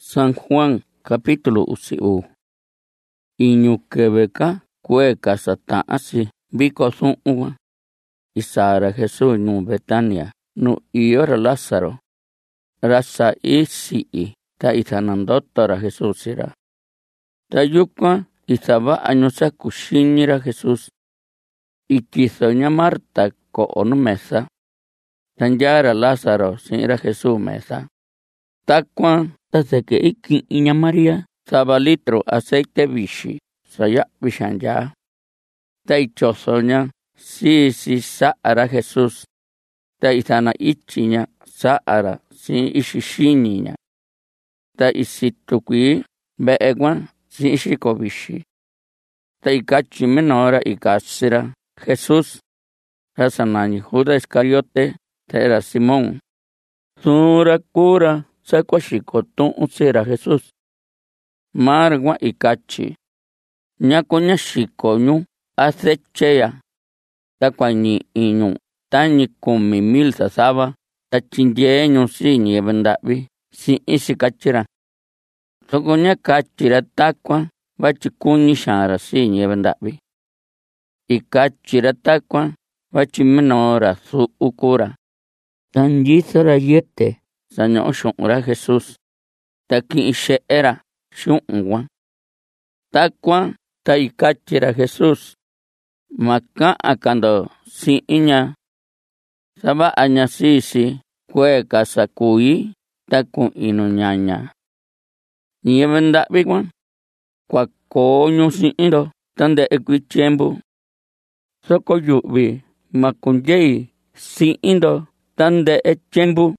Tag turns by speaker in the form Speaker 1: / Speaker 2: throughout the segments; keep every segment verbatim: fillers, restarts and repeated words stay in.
Speaker 1: San Juan capítulo usi'u. Iñu keveka kueka sata'asi viko su'uwa. Isara Jesús nu Betania nu iyora Lázaro. Rasa isi'i ta ithanandotora Jesús ira. Ta yukwa isaba añosa kuxinira Jesús. Ikisoña Marta ko'o mesa. Tanyara Lázaro sinra Jesús mesa. Takwa taseke iki iña María saba litro aceite vixi saya vixanya. Ta ichosoña si si sa'ara Jesús. Ta ithana ichiña sa'ara si ixixiniña. Ta isitukui be'egwan si ixiko vixi. Ta ikachi menora ikasira Jesús. Rasanani Judas Iscariote ta era Simón. Sura kura sakwa xiko tu'un sira Jesús. Margwa ikachi. Ñakoña xiko ñu acecheya. Takwa ñi iñu. Tañi kumi mil sasaba. Ta chinyeñu si ñieve nda'vi. Si isi kachira. Sokoña kachira takwa. Vachi kuñi xara si ñieve nda'vi. Ikachira takwa. Vachi menora su ukura. Tanyisara yete. Saño xu'ura Jesús. Taki ixe'era xu'unwa. Takwa ta ikachira Jesús. Maka'a kando si iña. Saba aña sisi kueka sakui taku inu ñaña. Nieve nda'vi kwan. Kwa koñu si indo. Tande ekui tiempo. Soko yu'vi makunyei si indo. Tande e tiempo.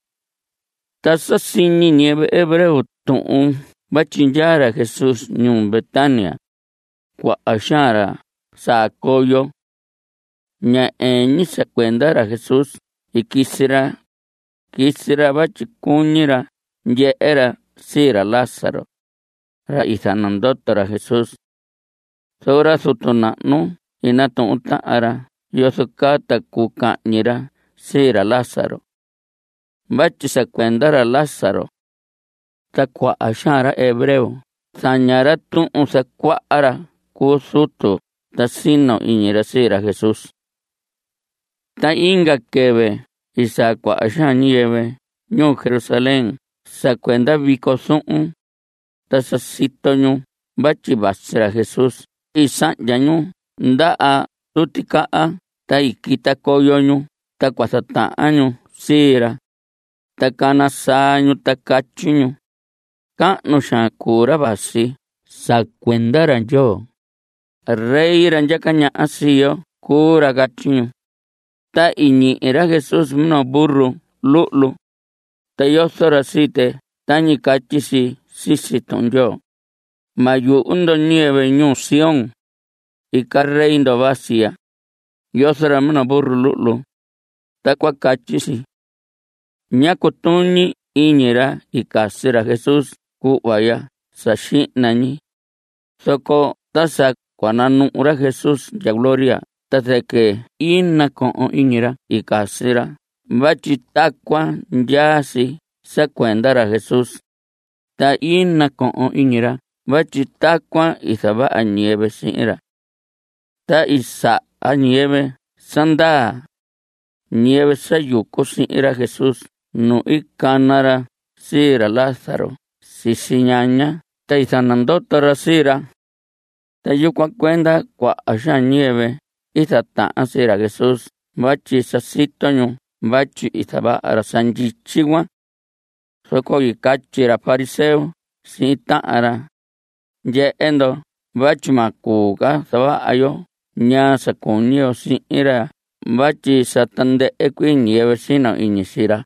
Speaker 1: Tasa sini nieve hebreo tu'un. Bachinyara Jesús ñun Betania. Kwa ashara sa koyo. Ña eñi se kuendara Jesús. Y kisira. Kisira bachikuñira. Ye'era sira Lázaro. Ra ithanandotora Jesús. Sora sutuna'nu. Ina tu'un ta'ara. Yosukata kuka'ñira sira Lázaro. Bachi se kuendara Lázaro. Ta kwa ashara hebreo. Sañara tu'un se kua'ara kusutu. Ta sino iñira sira Jesús. Ta inga keve. Isa kwa ashara nieve. Ñu Jerusalén. Se kuenda viko su'un. Ta sasito ñu. Bachi basira Jesús. Isa yañu. Nda'a tutika'a. Ta ikita koyo ñu. Ta kwa sata'a ñu sira. Ta kana sañu ta kachiñu. Ka'nu shakura basi. Sa kuendara yo. Rey ranjakaña asiyo. Kura kachiñu. Ta iñi era Jesús mno burro. Lu'lu. Ta yosora site. Tañi kachisi. Sisiton yo. Mayu undo nieve ñu Sión. Ika rey ndo vasia. Yosora mno burro lu'lu. Ta kwa kachisi. Ñakutuñi iñira ikasira Jesús ku'vaya saxi'nañi. Soko tasa kuananu'ura Jesús ya gloria. Taseke ina ko'o iñira ikasira. Bachi takwa nyasi se kuendara Jesús. Ta ina ko'o iñira. Bachi takwa isaba a nieve sin'ira. Ta isa a nieve sanda. Nieve sayuko sin'ira Jesús. Nu ikanara sira Lázaro. Sisiñaña. Ta ithanandotora sira. Ta yukwa kuenda kwa asha nieve. Itata'a sira Jesús. Bachi sasito ñu. Bachi itaba ara sanjichiwa. Soko ikachira fariseo. Si ta'ara. Ye'endo. Bachi makuga saba ayo. Ña sakunio sin'ira. Bachi satande ekui nieve sino iñisira.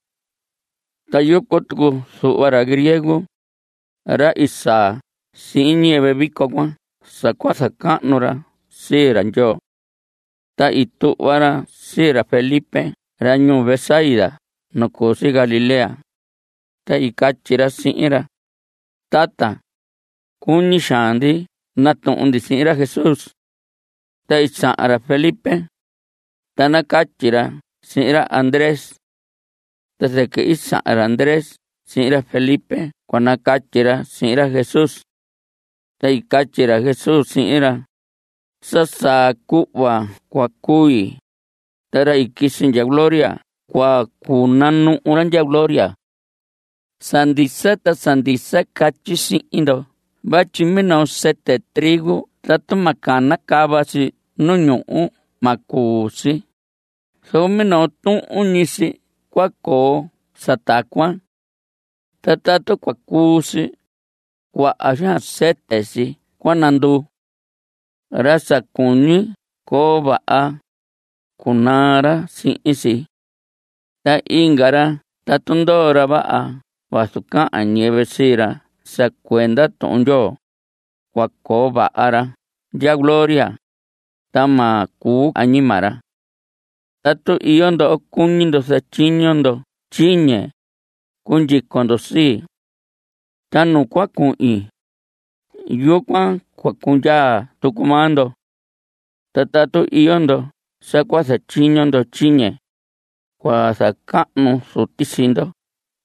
Speaker 1: Ta yukotuku su'ara griego. Ra isa si nieve viko kwa. Sakwa saka'nura sira yo. Ta itu'vara sira Felipe. Ra ñu Besaida. Nukusi Galilea. Ta ikachira sin'ira. Tata. Kuñi xandi. Natu'undi sin'ira Jesús. Ta isa'ara Felipe. Ta nakachira sin'ira Andrés. Desde que isa'ara Andrés. si'in ra Felipe kuanakatyi ra si'in ra Jesús. Ta ikatyi ra Jesús si'in ra: Sasa ku'va kuakui. Tara ikisi nya gloria kua kunanu'u ra nya gloria. Sandisa ta sandisa katyi si'in ndo. Vatyi minu sete trigo tatu makana kava si nu ñu'u makuu si. So minu tu'un ñi si kuakoo satakuan. Ta tatu kuakuu si kua'a xaan sete si kuanandu. Ra sakuñi koo va'a kunara si'in si. Ta inka ra tatu ndoo ra va'a vasu ka'an ñivi si ra sa kuenda tu'un Ndyoo kuakoo va'a ra nya gloria. Tama kuu añima ra. Tatu iyo ndo kuñi ndo satyiñu ndo tyiñe kunyiko ndo si. Tanu kuaku'i yukuan kuakunya tuku maa ndo. Ta tatu iyo ndo sa kua satyiñu ndo tyiñe kua saka'nu suti si ndo.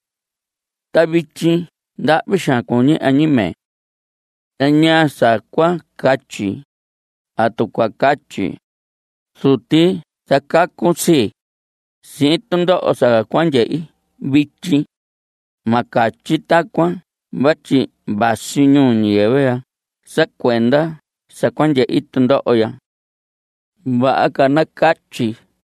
Speaker 1: Ta vityi nda'vi xaan kuñi añime. Ta ñaa sa kua katyi atu kua katyi suti sakaku si si'in tundo'o sa kuanye'i vityi. Makatyi takuan vatyi vasi ñuu ñiyɨvɨ ya sa kuenda sa kuanye'i tundo'o ya. Va'a ka na katyi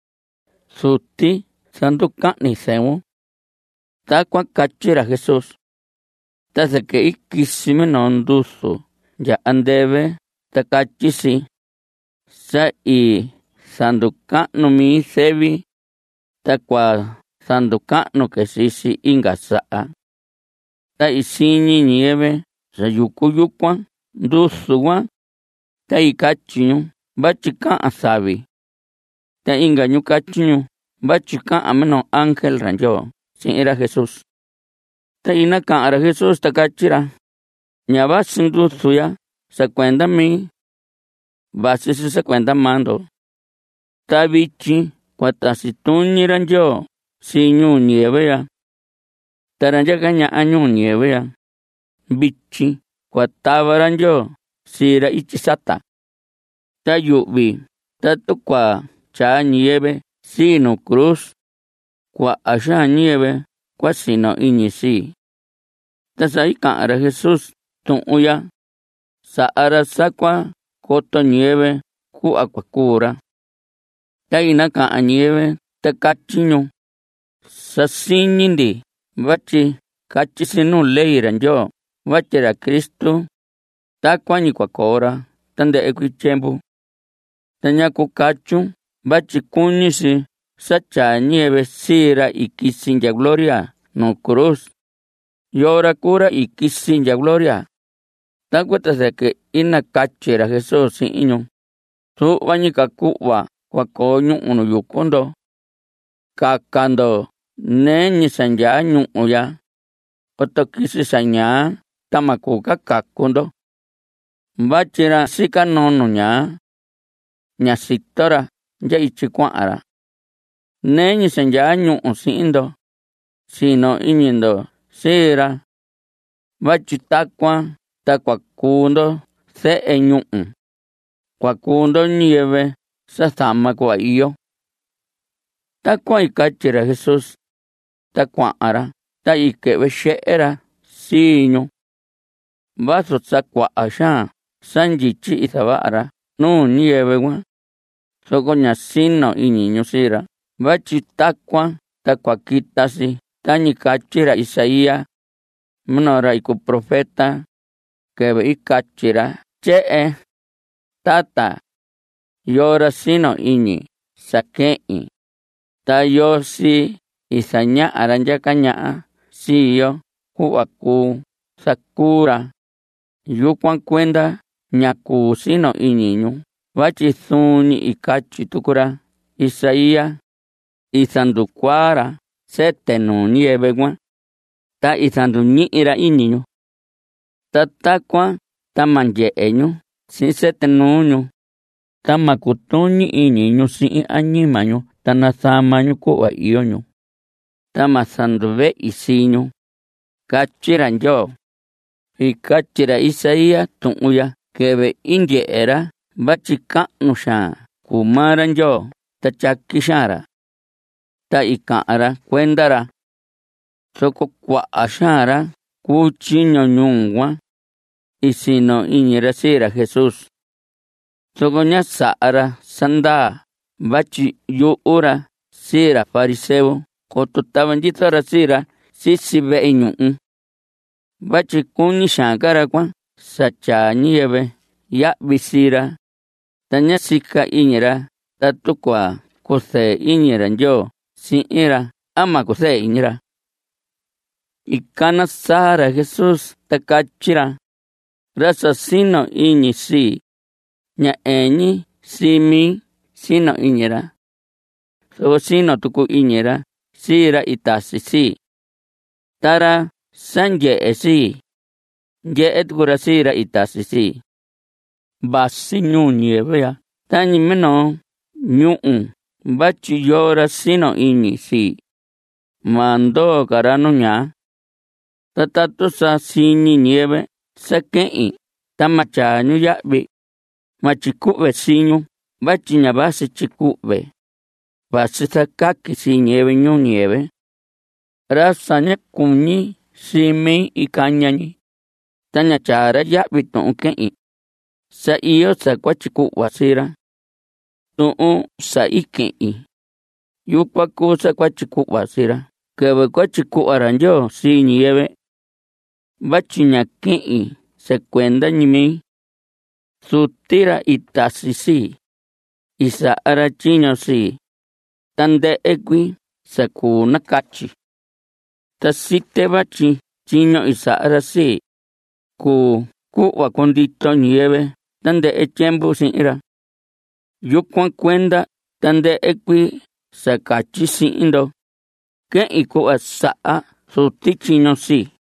Speaker 1: suti sanduka'ni se'un. Takuan katyi ra Jesús. Ta sake'i kisi minu ndusu nya andeve ta katyi si: Sa i sanduka'nu mi sevi ta kua sanduka'nu ke si si inka sa'a. Ta isiñi ñiyɨvɨ sa yuku yukuan ndusu kuan. Ta ikatyi ñu vatyi ka'an savi. Ta inka ñu katyi ñu vatyi ka'an minu ángel ra Ndyoo si'in ra Jesús. Ta ina ka'an ra Jesús ta katyi ra: Ña vasi ndusu ya sa kuenda mi. Vasi si sa kuenda maa ndo. Ta vityi kua tasi tuñi ra Ndyoo si ñuu ñiyɨvɨ ya. Ta ra nyaka ña'a ñuu ñiyɨvɨ ya vityi kua tava ra Ndyoo si ra ityi sata. Ta yu'vi tatu kua tyaa ñiyɨvɨ si nu cruz kua'a xaan ñiyɨvɨ kua sino iñi si. Ta sa ika'an ra Jesús tu'un ya sa'a ra sa kua koto ñiyɨvɨ ku'va kuakuu ra. Ta ina ka'an ñiyɨvɨ ta katyi ñu: Sasiñi ndi vatyi katyi si nuu ley ra Ndyoo vatyi ra Kristu takuan ñi kuakoo ra tandɨ'ɨ kuii tyempu. Ta ñaku katyun vatyi kuñi si satyaa ñiyɨvɨ si ra ikisi nya gloria nu cruz. Yoo ra kuu ra ikisi nya gloria. Takuan ta sake ina katyi ra Jesús si'in ñu: Su'va ñi ka ku'va kuakoo ñu'u nu yuku ndo. Kaka ndo neñi sa nyaa ñu'u ya. Koto kisi sa ñaa tama kuu ka kaku ndo. Vatyi ra sikanunu ñaa ña sito ra nya ityi kua'an ra. Neñi sa nyaa ñu'u si'in ndo. Sino iñi ndo si ra. Vatyi takuan ta kuakuu ndo se'e ñu'u. Kuakuu ndo ñiyɨvɨ sa sama kua iyo. Takuan ikatyi ra Jesús. Ta kua'an ra. Ta ikɨ'vɨ xe'e ra si ñu. Vasu sakua'a xaan santyityi isava'a ra nuu ñiyɨvɨ kuan. Soko ña sino iñi ñu si ra. Vatyi takuan ta kuakita si tañi katyi ra Isaías, minu ra iku profeta, kɨvɨ ikatyi ra tye'e: Tata, yoo ra sino iñi sake'in. Ta yoo si isaña'a ra nyaka ña'a si yo ku'va kuu sakuu ra. Yukuan kuenda ña kuu sino iñi ñu. Vatyi suñi ikatyi tuku ra Isaías isandukuaa ra sete nuu ñiyɨvɨ kuan. Ta isanduñi'i ra iñi ñu. Ta takuan tama nye'e ñu si'in sete nuu ñu. Tama kutuñi iñi ñu si'in añima ñu ta nasama ñu ku'va iyo ñu. Tama sanduve'i si ñu. Kachi ra Ndyoo. Y kachi ra Isaías tu'un ya keve indye'e ra vatyi ka'nu xaan kuu maa ra Ndyoo ta tyaki xaan ra. Ta ika'an ra kuenda ra. Soko kua'a xaan ra kuu tyiño ñuu kuan isino iñi ra sii ra Jesús. Soko ña sa'a ra sandaa vatyi yu'u ra sii ra fariseo koto tava nyito ra sii ra sisi ve'e ñu'u. Vatyi kuñi xaan ka ra kuan satyaa ñiyɨvɨ ya'vi sii ra. Ta ña sika iñi ra tatu kua kusɨɨ iñi ra Ndyoo si'in ra ama kusɨɨ iñi ra. Ikana saa ra Jesús ta katyi ra: ra sa sino iñi sii, ña eñi sii mi sino iñi ra. Soko sino tuku iñi ra sii ra itasi sii. Tara sanye'e sii, nye'e tuku ra sii ra itasi sii. Vasi ñuu ñiyɨvɨ ya tañi minoo ñu'u vatyi yoo ra sino iñi sii, ma ndoo ka ra nu ñaa. Ta tatu sa siñi ñiyɨvɨ sake'in ta ma tyaa ñu ya'vi, ma tyiku've siñu vatyi ña vasi tyiku've, vasi sakaki sii ñiyɨvɨ ñuu ñiyɨvɨ. Ra sa ña kuñi sii mi ikaña ñi, ta ña tyaa ra ya'vi tu'un ke'in, sa iyo sa kua tyiku'va sii ra. Tu'un sa ike'in yukuan kuu sa kua tyiku'va sii ra kɨvɨ kua tyiku'va ra Ndyoo sii ñiyɨvɨ. Vatyi ña ke'in sa kuenda ñi mi. Suti ra itasi sii, isa'a ra tyiño sii, tandɨ'ɨ kuii sa kuu nakatyi. Ta site vatyi tyiño isa'a ra sii kuu ku'va kundito ñiyɨvɨ tandɨ'ɨ tyempu si'in ra. Yukuan kuenda tandɨ'ɨ kuii sa katyi si'in ndo, ke'in ku'va sa'a suti tyiño sii.